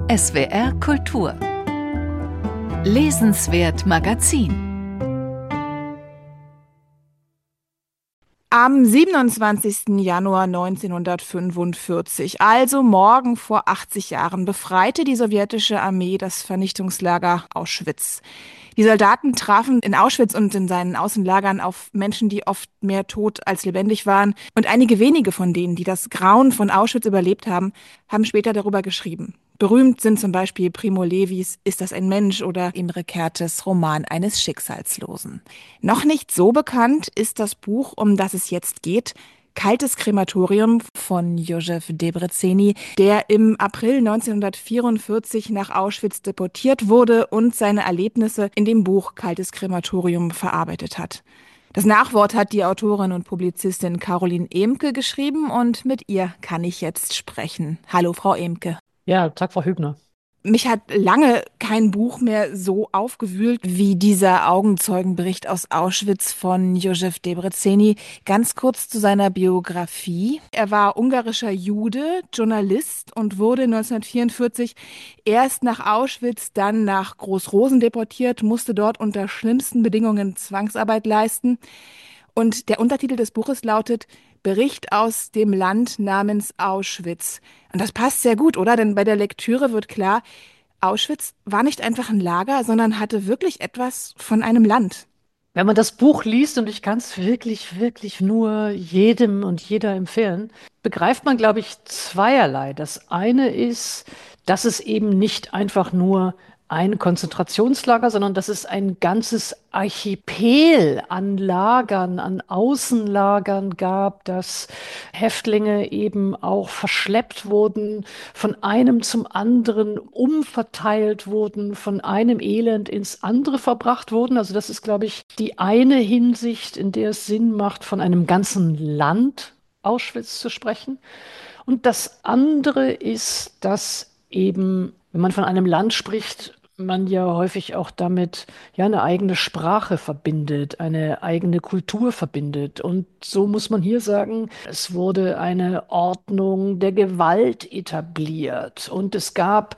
SWR Kultur. Lesenswert Magazin. Am 27. Januar 1945, also morgen vor 80 Jahren, befreite die sowjetische Armee das Vernichtungslager Auschwitz. Die Soldaten trafen in Auschwitz und in seinen Außenlagern auf Menschen, die oft mehr tot als lebendig waren. Und einige wenige von denen, die das Grauen von Auschwitz überlebt haben, haben später darüber geschrieben. Berühmt sind zum Beispiel Primo Levis Ist das ein Mensch oder Imre Kertész Roman eines Schicksalslosen. Noch nicht so bekannt ist das Buch, um das es jetzt geht, Kaltes Krematorium von Josef Debreceni, der im April 1944 nach Auschwitz deportiert wurde und seine Erlebnisse in dem Buch Kaltes Krematorium verarbeitet hat. Das Nachwort hat die Autorin und Publizistin Caroline Ehmke geschrieben und mit ihr kann ich jetzt sprechen. Hallo, Frau Ehmke. Ja, Tag, Frau Hübner. Mich hat lange kein Buch mehr so aufgewühlt wie dieser Augenzeugenbericht aus Auschwitz von Josef Debreceni. Ganz kurz zu seiner Biografie. Er war ungarischer Jude, Journalist und wurde 1944 erst nach Auschwitz, dann nach Groß-Rosen deportiert, musste dort unter schlimmsten Bedingungen Zwangsarbeit leisten. Und der Untertitel des Buches lautet Bericht aus dem Land namens Auschwitz. Und das passt sehr gut, oder? Denn bei der Lektüre wird klar, Auschwitz war nicht einfach ein Lager, sondern hatte wirklich etwas von einem Land. Wenn man das Buch liest, und ich kann es wirklich, wirklich nur jedem und jeder empfehlen, begreift man, glaube ich, zweierlei. Das eine ist, dass es eben nicht einfach nur ein Konzentrationslager, sondern dass es ein ganzes Archipel an Lagern, an Außenlagern gab, dass Häftlinge eben auch verschleppt wurden, von einem zum anderen umverteilt wurden, von einem Elend ins andere verbracht wurden. Also das ist, glaube ich, die eine Hinsicht, in der es Sinn macht, von einem ganzen Land Auschwitz zu sprechen. Und das andere ist, dass eben, wenn man von einem Land spricht, man ja häufig auch damit ja eine eigene Sprache verbindet, eine eigene Kultur verbindet. Und so muss man hier sagen, es wurde eine Ordnung der Gewalt etabliert und es gab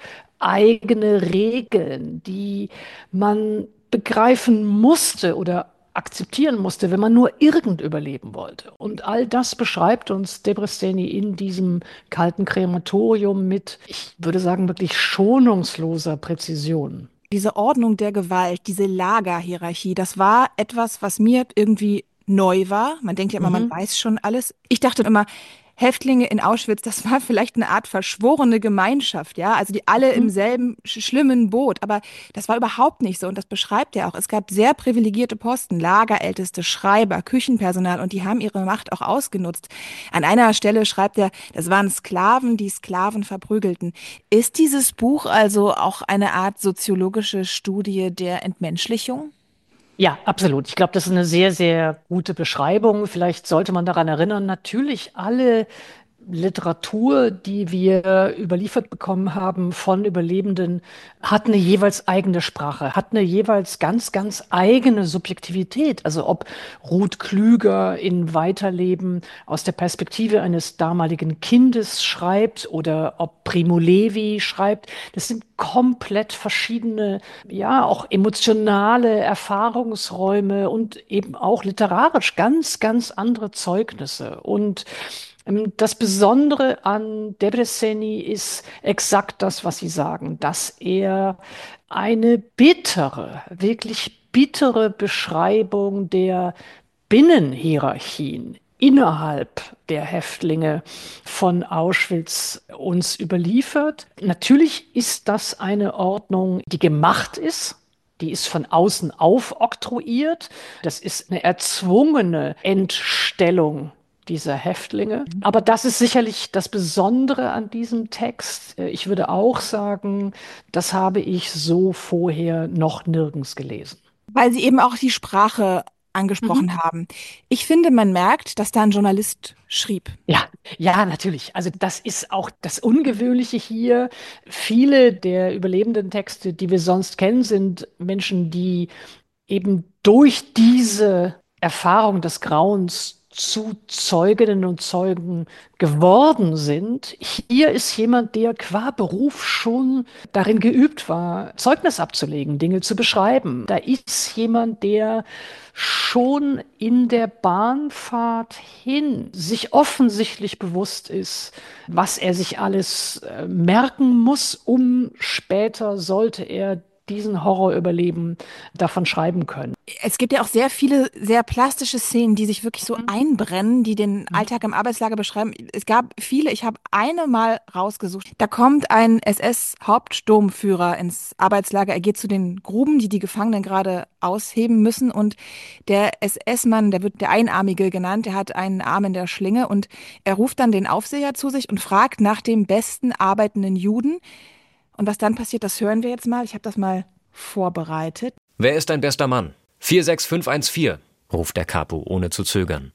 eigene Regeln, die man begreifen musste oder akzeptieren musste, wenn man nur irgend überleben wollte. Und all das beschreibt uns Debreceni in diesem kalten Krematorium mit, ich würde sagen, wirklich schonungsloser Präzision. Diese Ordnung der Gewalt, diese Lagerhierarchie, das war etwas, was mir irgendwie neu war. Man denkt ja immer, man Mhm. weiß schon alles. Ich dachte immer, Häftlinge in Auschwitz, das war vielleicht eine Art verschworene Gemeinschaft, ja, also die alle im Mhm. selben schlimmen Boot. Aber das war überhaupt nicht so und das beschreibt er auch. Es gab sehr privilegierte Posten, Lagerälteste, Schreiber, Küchenpersonal und die haben ihre Macht auch ausgenutzt. An einer Stelle schreibt er, das waren Sklaven, die Sklaven verprügelten. Ist dieses Buch also auch eine Art soziologische Studie der Entmenschlichung? Ja, absolut. Ich glaube, das ist eine sehr, sehr gute Beschreibung. Vielleicht sollte man daran erinnern, natürlich alle Literatur, die wir überliefert bekommen haben von Überlebenden, hat eine jeweils eigene Sprache, hat eine jeweils ganz, ganz eigene Subjektivität. Also ob Ruth Klüger in Weiterleben aus der Perspektive eines damaligen Kindes schreibt oder ob Primo Levi schreibt, das sind komplett verschiedene, ja, auch emotionale Erfahrungsräume und eben auch literarisch ganz, ganz andere Zeugnisse. Und das Besondere an Debreceni ist exakt das, was Sie sagen, dass er eine bittere, wirklich bittere Beschreibung der Binnenhierarchien innerhalb der Häftlinge von Auschwitz uns überliefert. Natürlich ist das eine Ordnung, die gemacht ist. Die ist von außen aufoktroyiert. Das ist eine erzwungene Entstellung dieser Häftlinge. Aber das ist sicherlich das Besondere an diesem Text. Ich würde auch sagen, das habe ich so vorher noch nirgends gelesen. Weil Sie eben auch die Sprache Mhm. angesprochen haben. Ich finde, man merkt, dass da ein Journalist schrieb. Ja, ja, natürlich. Also das ist auch das Ungewöhnliche hier. Viele der überlebenden Texte, die wir sonst kennen, sind Menschen, die eben durch diese Erfahrung des Grauens zu Zeuginnen und Zeugen geworden sind. Hier ist jemand, der qua Beruf schon darin geübt war, Zeugnis abzulegen, Dinge zu beschreiben. Da ist jemand, der schon in der Bahnfahrt hin sich offensichtlich bewusst ist, was er sich alles merken muss, um später, sollte er diesen Horror überleben, davon schreiben können. Es gibt ja auch sehr viele sehr plastische Szenen, die sich wirklich so einbrennen, die den Alltag im Arbeitslager beschreiben. Es gab viele, ich habe eine mal rausgesucht. Da kommt ein SS-Hauptsturmführer ins Arbeitslager. Er geht zu den Gruben, die die Gefangenen gerade ausheben müssen. Und der SS-Mann, der wird der Einarmige genannt, der hat einen Arm in der Schlinge. Und er ruft dann den Aufseher zu sich und fragt nach dem besten arbeitenden Juden. Und was dann passiert, das hören wir jetzt mal. Ich habe das mal vorbereitet. Wer ist dein bester Mann? 46514, ruft der Capo ohne zu zögern.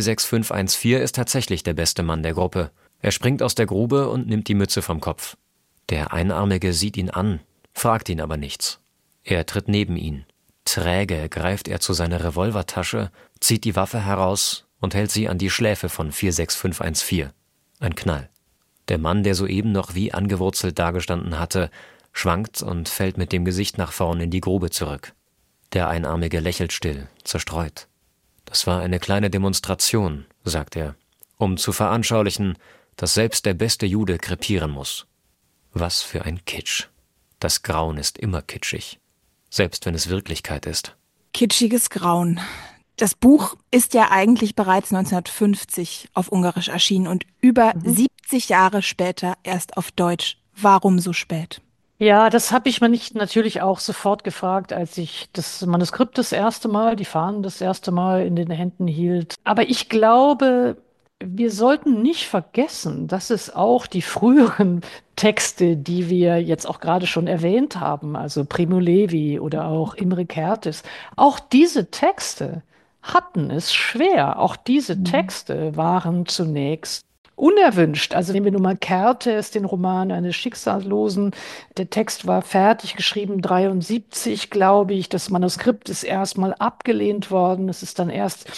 46514 ist tatsächlich der beste Mann der Gruppe. Er springt aus der Grube und nimmt die Mütze vom Kopf. Der Einarmige sieht ihn an, fragt ihn aber nichts. Er tritt neben ihn. Träge greift er zu seiner Revolvertasche, zieht die Waffe heraus und hält sie an die Schläfe von 46514. Ein Knall. Der Mann, der soeben noch wie angewurzelt dagestanden hatte, schwankt und fällt mit dem Gesicht nach vorn in die Grube zurück. Der Einarmige lächelt still, zerstreut. Das war eine kleine Demonstration, sagt er, um zu veranschaulichen, dass selbst der beste Jude krepieren muss. Was für ein Kitsch. Das Grauen ist immer kitschig, selbst wenn es Wirklichkeit ist. Kitschiges Grauen. Das Buch ist ja eigentlich bereits 1950 auf Ungarisch erschienen und über 70 Jahre später erst auf Deutsch. Warum so spät? Ja, das habe ich mir nicht natürlich auch sofort gefragt, als ich das Manuskript das erste Mal, die Fahnen das erste Mal in den Händen hielt. Aber ich glaube, wir sollten nicht vergessen, dass es auch die früheren Texte, die wir jetzt auch gerade schon erwähnt haben, also Primo Levi oder auch Imre Kertész, auch diese Texte hatten es schwer. Auch diese Texte waren zunächst unerwünscht. Also nehmen wir nun mal Kertész, den Roman eines Schicksalslosen. Der Text war fertig geschrieben, 73, glaube ich. Das Manuskript ist erstmal abgelehnt worden. Es ist dann erst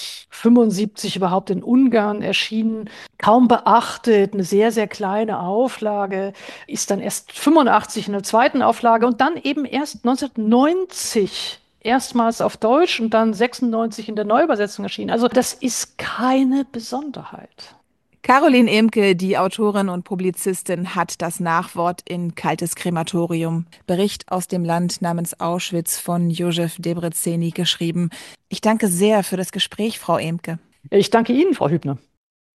75 überhaupt in Ungarn erschienen. Kaum beachtet, eine sehr, sehr kleine Auflage. Ist dann erst 85 in der zweiten Auflage und dann eben erst 1990 erstmals auf Deutsch und dann 96 in der Neuübersetzung erschienen. Also das ist keine Besonderheit. Caroline Emke, die Autorin und Publizistin, hat das Nachwort in Kaltes Krematorium, Bericht aus dem Land namens Auschwitz von Josef Debreceni geschrieben. Ich danke sehr für das Gespräch, Frau Emke. Ich danke Ihnen, Frau Hübner.